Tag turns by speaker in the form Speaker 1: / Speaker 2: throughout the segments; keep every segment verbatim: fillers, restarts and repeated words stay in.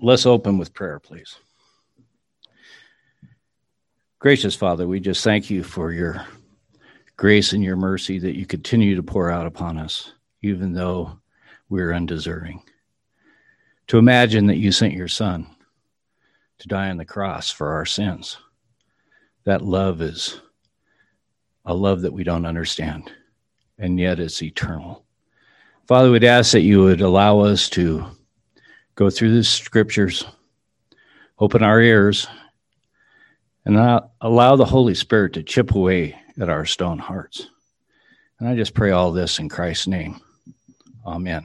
Speaker 1: let's open with prayer, please. Gracious Father, we just thank you for your grace and your mercy that you continue to pour out upon us, even though we're undeserving. To imagine that you sent your Son to die on the cross for our sins, that love is a love that we don't understand, and yet it's eternal. Father, we'd ask that you would allow us to go through the scriptures, open our ears, and allow the Holy Spirit to chip away at our stone hearts. And I just pray all this in Christ's name. Amen.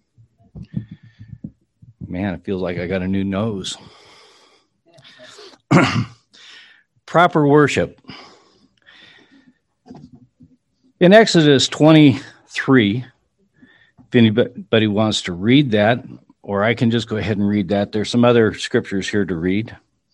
Speaker 1: Man, it feels like I got a new nose. Proper worship. In Exodus twenty-three, if anybody wants to read that, or I can just go ahead and read that. There's some other scriptures here to read.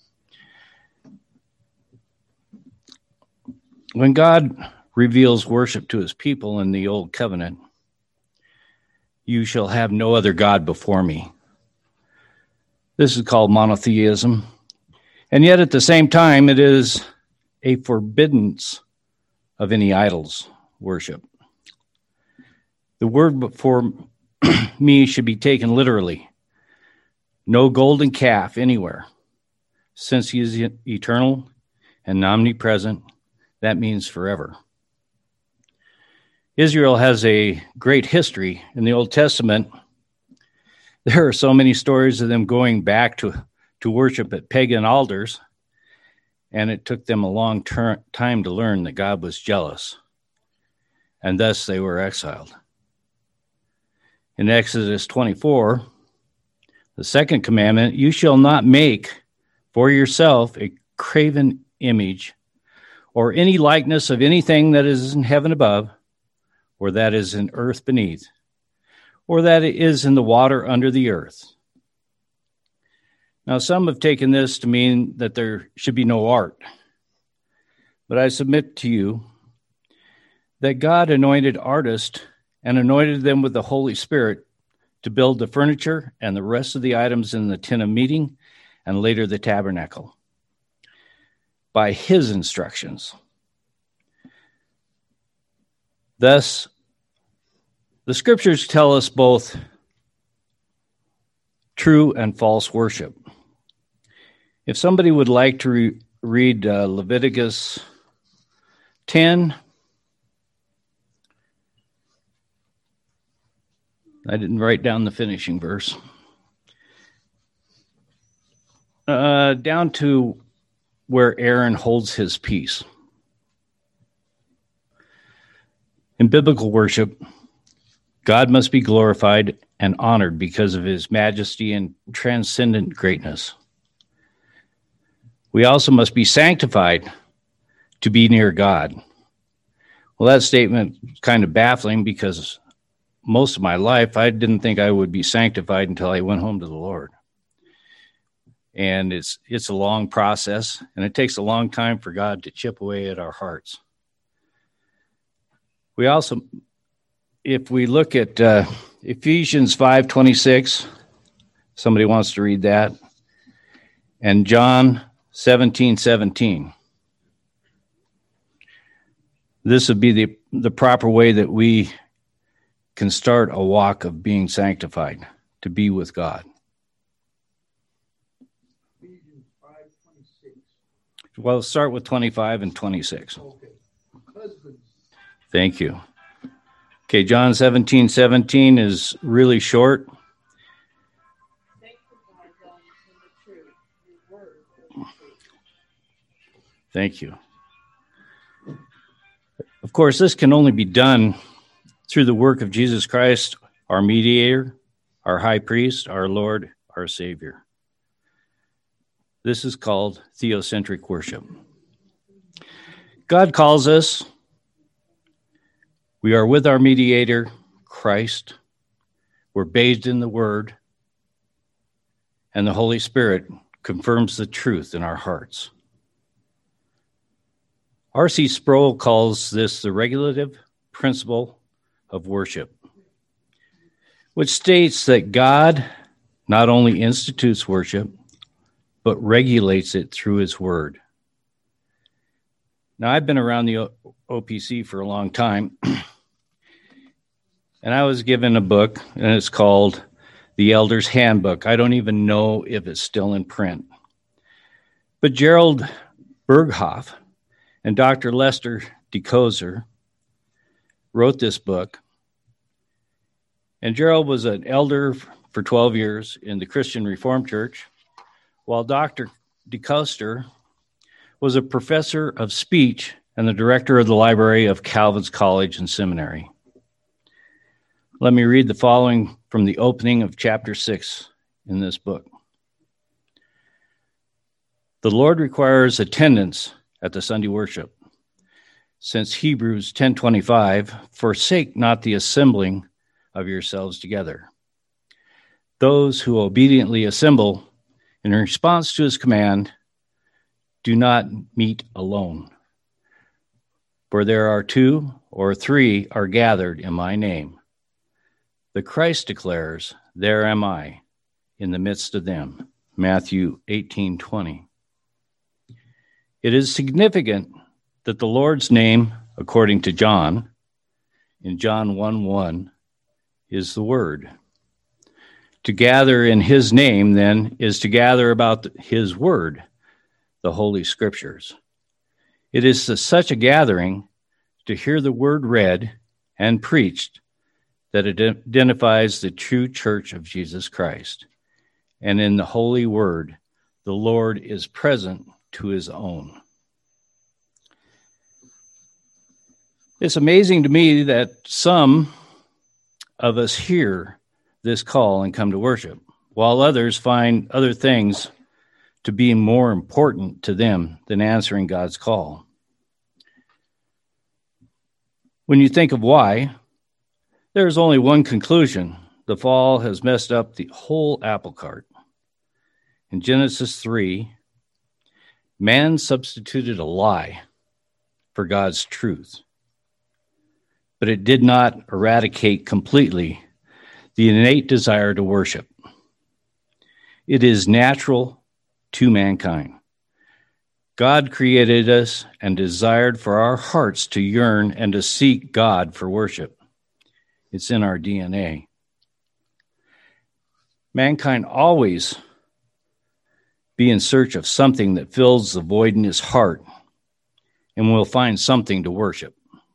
Speaker 1: When God reveals worship to his people in the Old Covenant, you shall have no other God before me. This is called monotheism. And yet at the same time, it is a forbiddance of any idols worship. The word before me should be taken literally. No golden calf anywhere. Since he is eternal and omnipresent, that means forever. Israel has a great history in the Old Testament. There are so many stories of them going back to, to worship at pagan altars, and it took them a long ter- time to learn that God was jealous, and thus they were exiled. In Exodus twenty-four, the second commandment, you shall not make for yourself a graven image or any likeness of anything that is in heaven above, or that is in earth beneath, or that is in the water under the earth. Now, some have taken this to mean that there should be no art. But I submit to you that God anointed artists and anointed them with the Holy Spirit to build the furniture and the rest of the items in the tent of meeting and later the tabernacle by his instructions. Thus, the scriptures tell us both true and false worship. If somebody would like to re- read uh, Leviticus ten, I didn't write down the finishing verse. Uh, down to where Aaron holds his peace. In biblical worship, God must be glorified and honored because of his majesty and transcendent greatness. We also must be sanctified to be near God. Well, that statement is kind of baffling because most of my life, I didn't think I would be sanctified until I went home to the Lord. And it's it's a long process, and it takes a long time for God to chip away at our hearts. We also, if we look at uh, Ephesians five twenty-six, somebody wants to read that, and John seventeen seventeen. This would be the, the proper way that we can start a walk of being sanctified, to be with God.
Speaker 2: Ephesians five twenty-six.
Speaker 1: Well, let's start with twenty-five and twenty-six.
Speaker 2: Okay. Husbands.
Speaker 1: Thank you. Okay, John seventeen seventeen is really short. Thank you. Of course, this can only be done through the work of Jesus Christ, our mediator, our high priest, our Lord, our Savior. This is called theocentric worship. God calls us. We are with our mediator, Christ. We're bathed in the Word. And the Holy Spirit confirms the truth in our hearts. R C Sproul calls this the regulative principle of worship, which states that God not only institutes worship, but regulates it through his word. Now, I've been around the O P C for a long time, and I was given a book, and it's called The Elder's Handbook. I don't even know if it's still in print. But Gerald Berghoff and Doctor Lester DeKoser wrote this book. And Gerald was an elder for twelve years in the Christian Reformed Church, while Doctor DeKoser was a professor of speech and the director of the library of Calvin's College and Seminary. Let me read the following from the opening of chapter six in this book. The Lord requires attendance at the Sunday worship. Since Hebrews ten twenty-five, forsake not the assembling of yourselves together. Those who obediently assemble in response to his command do not meet alone. For there are two or three are gathered in my name. The Christ declares, there am I in the midst of them. Matthew eighteen twenty. It is significant that the Lord's name, according to John, in John one one, is the Word. To gather in his name, then, is to gather about his Word, the Holy Scriptures. It is to such a gathering to hear the Word read and preached that it identifies the true church of Jesus Christ. And in the Holy Word, the Lord is present to his own. It's amazing to me that some of us hear this call and come to worship, while others find other things to be more important to them than answering God's call. When you think of why, there is only one conclusion. The fall has messed up the whole apple cart. In Genesis three, man substituted a lie for God's truth, but it did not eradicate completely the innate desire to worship. It is natural to mankind. God created us and desired for our hearts to yearn and to seek God for worship. It's in our D N A. Mankind always be in search of something that fills the void in his heart and will find something to worship.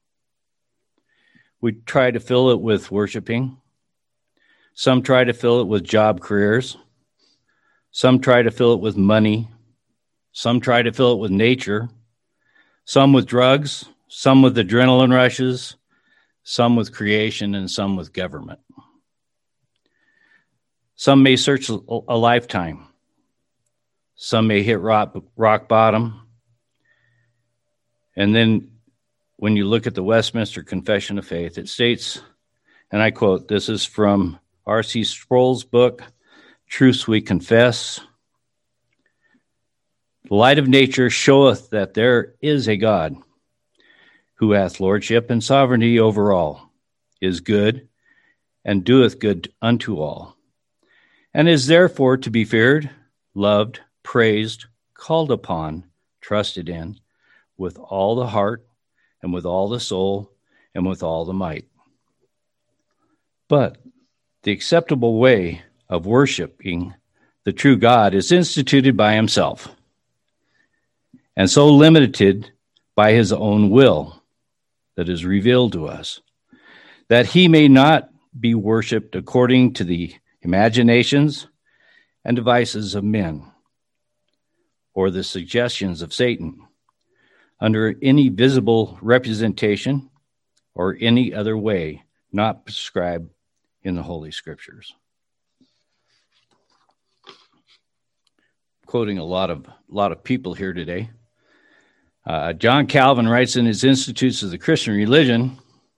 Speaker 1: We try to fill it with worshiping. Some try to fill it with job careers. Some try to fill it with money. Some try to fill it with nature. Some with drugs. Some with adrenaline rushes. Some with creation, and some with government. Some may search a lifetime. Some may hit rock, rock bottom. And then when you look at the Westminster Confession of Faith, it states, and I quote, this is from R C Sproul's book, Truths We Confess. The light of nature showeth that there is a God, who hath lordship and sovereignty over all, is good, and doeth good unto all, and is therefore to be feared, loved, praised, called upon, trusted in, with all the heart, and with all the soul, and with all the might. But the acceptable way of worshiping the true God is instituted by himself, and so limited by his own will, that is revealed to us, that he may not be worshipped according to the imaginations and devices of men, or the suggestions of Satan, under any visible representation or any other way not prescribed in the Holy Scriptures. Quoting a lot of, lot of people here today. Uh, John Calvin writes in his Institutes of the Christian Religion,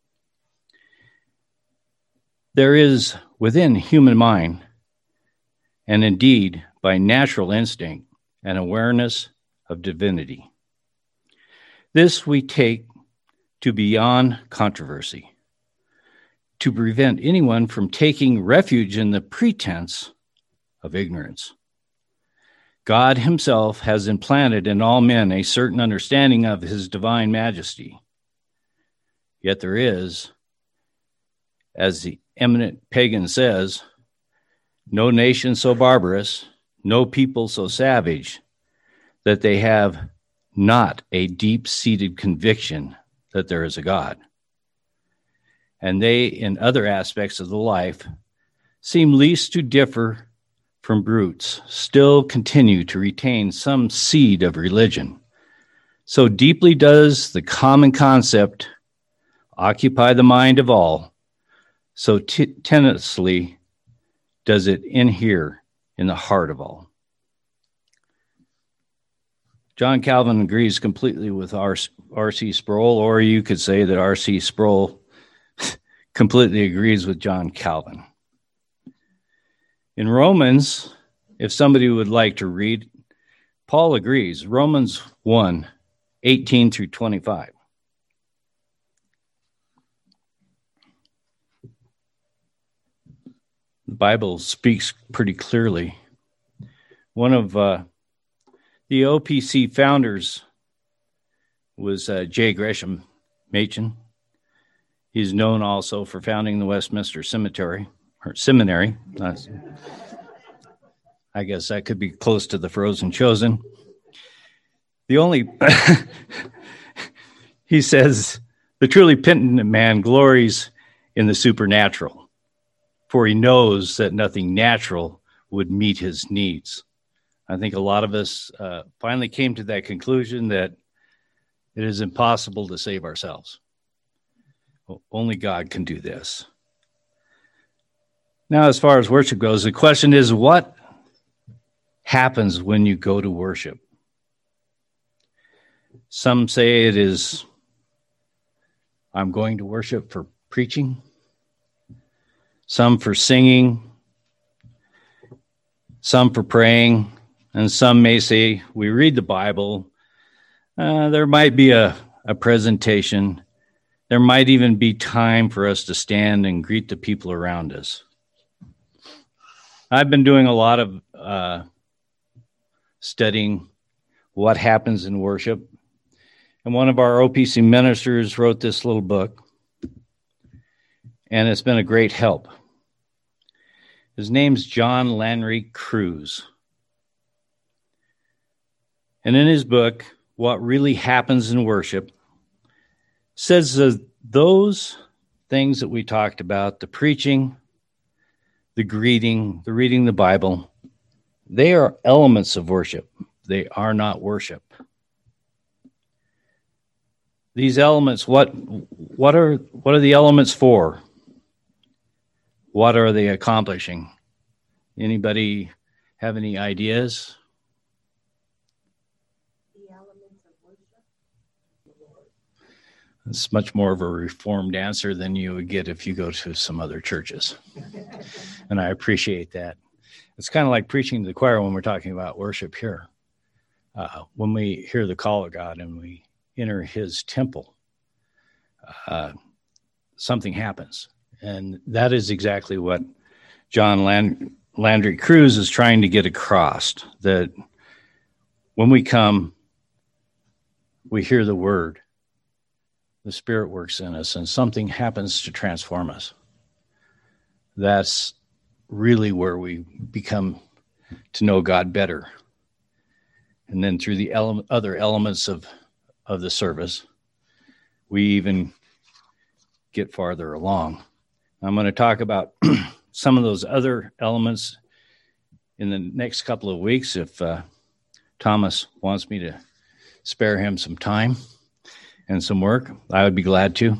Speaker 1: there is within human mind, and indeed by natural instinct, an awareness of divinity. This we take to beyond controversy, to prevent anyone from taking refuge in the pretense of ignorance. God himself has implanted in all men a certain understanding of his divine majesty. Yet there is, as the eminent pagan says, no nation so barbarous, no people so savage, that they have not a deep-seated conviction that there is a God. And they, in other aspects of the life, seem least to differ from brutes, still continue to retain some seed of religion. So deeply does the common concept occupy the mind of all, so t- tenaciously does it inhere in the heart of all. John Calvin agrees completely with R C Sproul, or you could say that R C Sproul completely agrees with John Calvin. In Romans, if somebody would like to read, Paul agrees, Romans one, eighteen through twenty-five. The Bible speaks pretty clearly. One of uh, the O P C founders was uh, J. Gresham Machen. He's known also for founding the Westminster Cemetery, or Seminary. That's, I guess that could be close to the Frozen Chosen. The only, he says, the truly penitent man glories in the supernatural, for he knows that nothing natural would meet his needs. I think a lot of us uh, finally came to that conclusion that it is impossible to save ourselves. Well, only God can do this. Now, as far as worship goes, the question is, what happens when you go to worship? Some say it is, I'm going to worship for preaching. Some for singing. Some for praying. And some may say, we read the Bible. Uh, there might be a, a presentation. There might even be time for us to stand and greet the people around us. I've been doing a lot of uh, studying what happens in worship. And one of our O P C ministers wrote this little book, and it's been a great help. His name's John Landry Cruz. And in his book, What Really Happens in Worship, says that those things that we talked about, the preaching, the greeting, the reading the Bible, they are elements of worship. They are not worship. These elements, what what are what are the elements for? What are they accomplishing? Anybody have any ideas?
Speaker 3: The elements of worship.
Speaker 1: It's much more of a reformed answer than you would get if you go to some other churches. And I appreciate that. It's kind of like preaching to the choir when we're talking about worship here. Uh, when we hear the call of God and we enter his temple, uh, something happens. And that is exactly what John Land- Landry Cruz is trying to get across, that when we come, we hear the word, the Spirit works in us, and something happens to transform us. That's really where we become to know God better. And then through the ele- other elements of, of the service, we even get farther along. I'm going to talk about some of those other elements in the next couple of weeks if uh, Thomas wants me to spare him some time and some work. I would be glad to.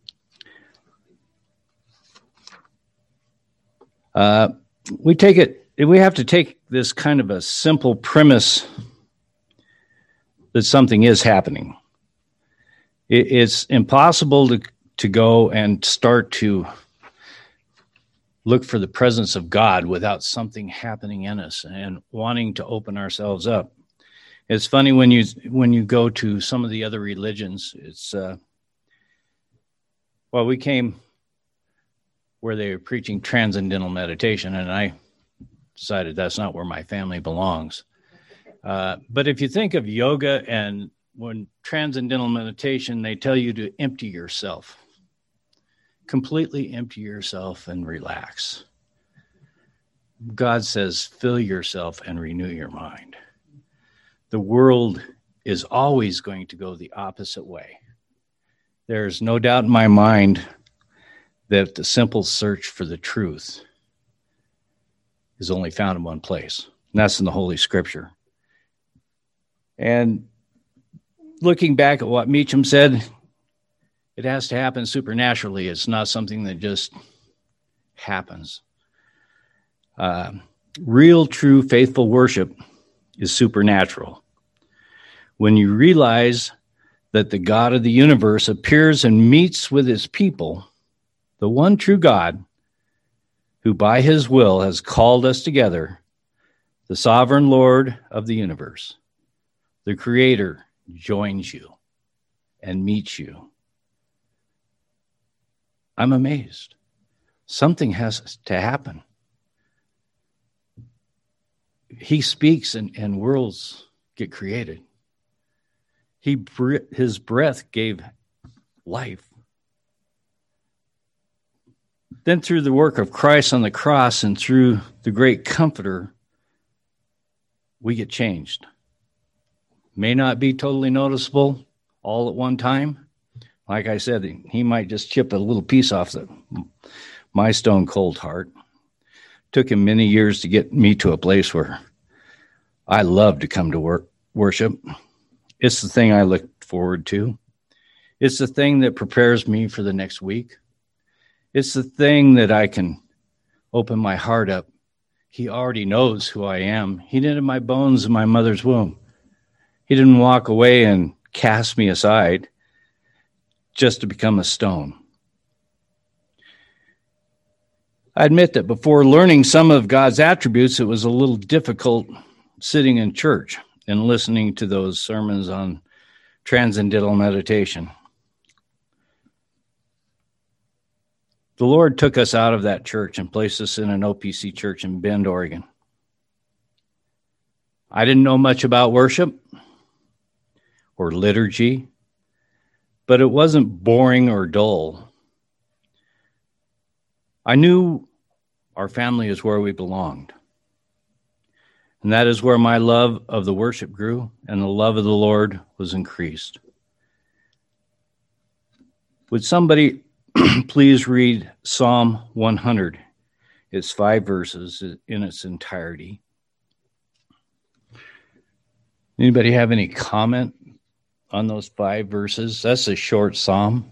Speaker 1: Uh, we take it, we have to take this kind of a simple premise that something is happening. It, it's impossible to, to go and start to look for the presence of God without something happening in us and wanting to open ourselves up. It's funny when you when you go to some of the other religions, it's, uh, well, we came where they were preaching transcendental meditation, and I decided that's not where my family belongs. Uh, but if you think of yoga and when transcendental meditation, they tell you to empty yourself, completely empty yourself and relax. God says, fill yourself and renew your mind. The world is always going to go the opposite way. There's no doubt in my mind that the simple search for the truth is only found in one place, and that's in the Holy Scripture. And looking back at what Meacham said, it has to happen supernaturally. It's not something that just happens. Uh, real, true, faithful worship is supernatural. When you realize that the God of the universe appears and meets with his people, the one true God, who by his will has called us together, the sovereign Lord of the universe, the Creator, joins you and meets you. I'm amazed. Something has to happen. He speaks and, and worlds get created. He, his breath gave life. Then through the work of Christ on the cross and through the great Comforter, we get changed. May not be totally noticeable all at one time. Like I said, he might just chip a little piece off the, my stone cold heart. Took him many years to get me to a place where I love to come to work, worship. It's the thing I look forward to. It's the thing that prepares me for the next week. It's the thing that I can open my heart up. He already knows who I am. He knitted my bones in my mother's womb. He didn't walk away and cast me aside just to become a stone. I admit that before learning some of God's attributes, it was a little difficult sitting in church and listening to those sermons on transcendental meditation. The Lord took us out of that church and placed us in an O P C church in Bend, Oregon. I didn't know much about worship or liturgy, but it wasn't boring or dull. I knew our family is where we belonged. And that is where my love of the worship grew and the love of the Lord was increased. Would somebody please read Psalm one hundred? It's five verses in its entirety. Anybody have any comment on those five verses? That's a short psalm.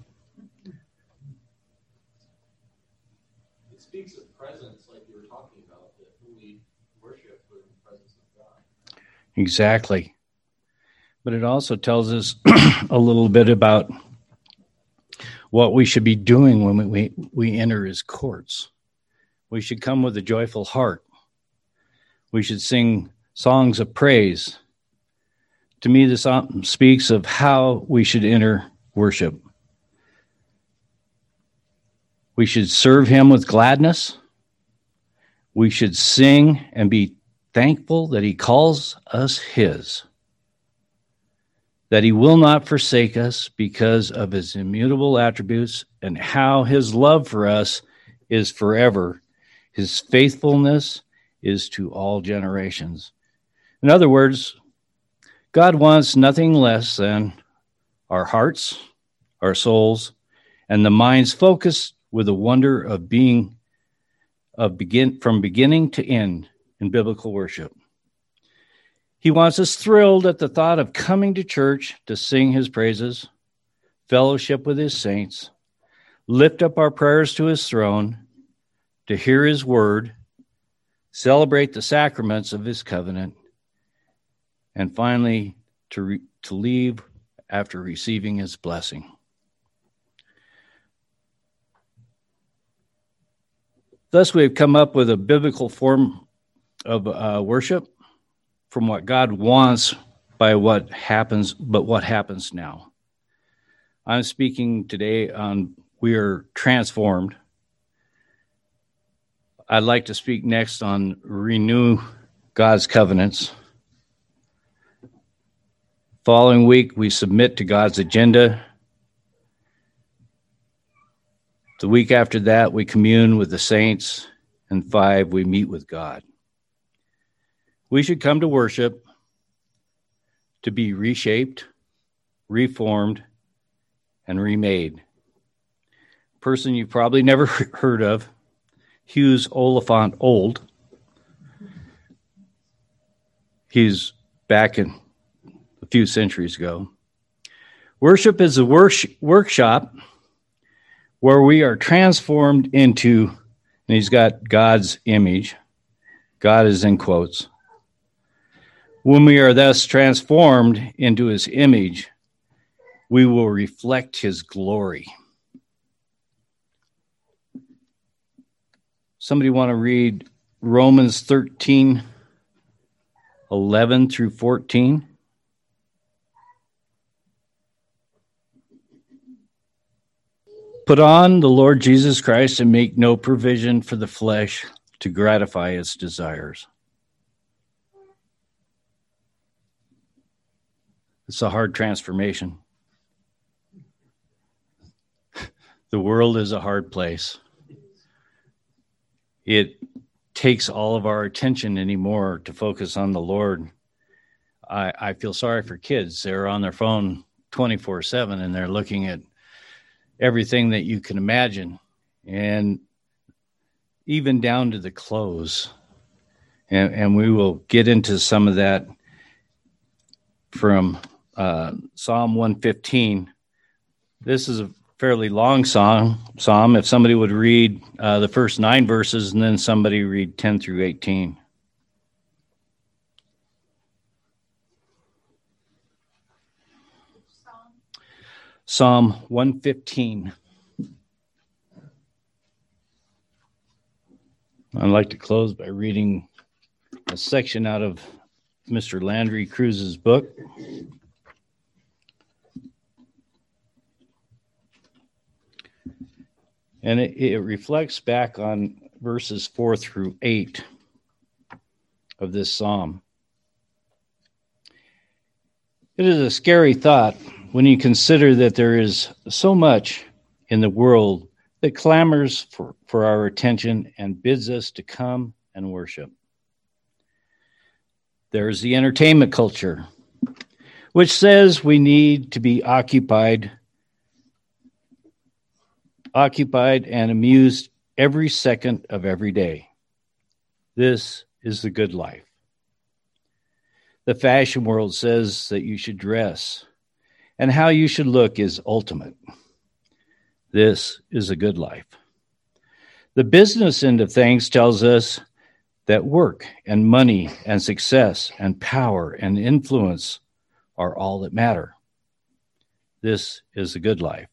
Speaker 4: It speaks of presence, like you were talking about, that we worship with the presence of God.
Speaker 1: Exactly. But it also tells us a little bit about what we should be doing when we, we enter his courts. We should come with a joyful heart. We should sing songs of praise. To me, this speaks of how we should enter worship. We should serve him with gladness. We should sing and be thankful that he calls us his, that he will not forsake us because of his immutable attributes and how his love for us is forever. His faithfulness is to all generations. In other words, God wants nothing less than our hearts, our souls, and the minds focused with the wonder of being of begin from beginning to end in biblical worship. He wants us thrilled at the thought of coming to church to sing his praises, fellowship with his saints, lift up our prayers to his throne, to hear his word, celebrate the sacraments of his covenant, and finally to, re- to leave after receiving his blessing. Thus, we have come up with a biblical form of uh, worship from what God wants by what happens, but what happens now. I'm speaking today on we are transformed. I'd like to speak next on renew God's covenants. Following week, we submit to God's agenda. The week after that, we commune with the saints. And five, we meet with God. We should come to worship to be reshaped, reformed, and remade. A person you've probably never heard of, Hughes Oliphant Old. He's back in a few centuries ago. Worship is a work- workshop where we are transformed into, and he's got God's image. God is in quotes. When we are thus transformed into his image, we will reflect his glory. Somebody want to read Romans thirteen, eleven through fourteen? Put on the Lord Jesus Christ and make no provision for the flesh to gratify its desires. It's a hard transformation. The world is a hard place. It takes all of our attention anymore to focus on the Lord. I, I feel sorry for kids. They're on their phone twenty-four seven and they're looking at everything that you can imagine, and even down to the clothes. And, and we will get into some of that from uh, Psalm one fifteen. This is a fairly long song, psalm. If somebody would read uh, the first nine verses and then somebody read ten through eighteen. Psalm one fifteen. I'd like to close by reading a section out of Mister Landry Cruz's book. And it, it reflects back on verses four through eight of this psalm. It is a scary thought when you consider that there is so much in the world that clamors for, for our attention and bids us to come and worship. There's the entertainment culture, which says we need to be occupied, occupied and amused every second of every day. This is the good life. The fashion world says that you should dress, and how you should look is ultimate. This is a good life. The business end of things tells us that work and money and success and power and influence are all that matter. This is a good life.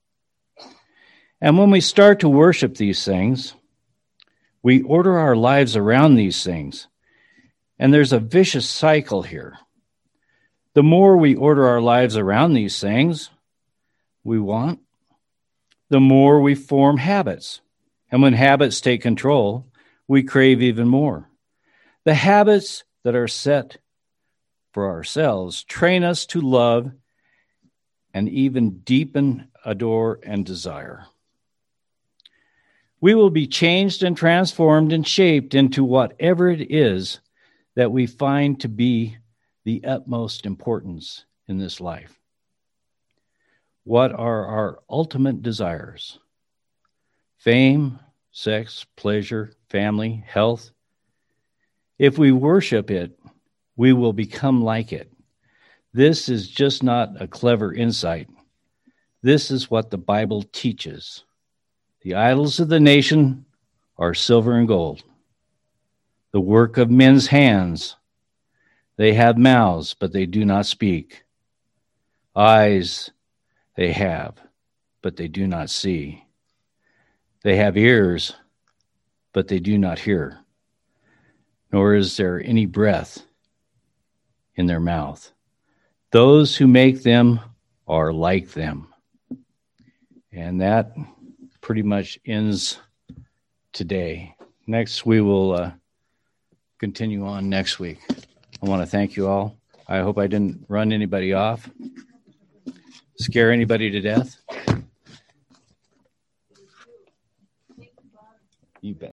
Speaker 1: And when we start to worship these things, we order our lives around these things. And there's a vicious cycle here. The more we order our lives around these things we want, the more we form habits. And when habits take control, we crave even more. The habits that are set for ourselves train us to love and even deepen, adore, and desire. We will be changed and transformed and shaped into whatever it is that we find to be the utmost importance in this life. What are our ultimate desires? Fame, sex, pleasure, family, health. If we worship it, we will become like it. This is just not a clever insight. This is what the Bible teaches. The idols of the nation are silver and gold, the work of men's hands. They have mouths, but they do not speak. Eyes they have, but they do not see. They have ears, but they do not hear. Nor is there any breath in their mouth. Those who make them are like them. And that pretty much ends today. Next, we will uh, continue on next week. I want to thank you all. I hope I didn't run anybody off, scare anybody to death. You bet.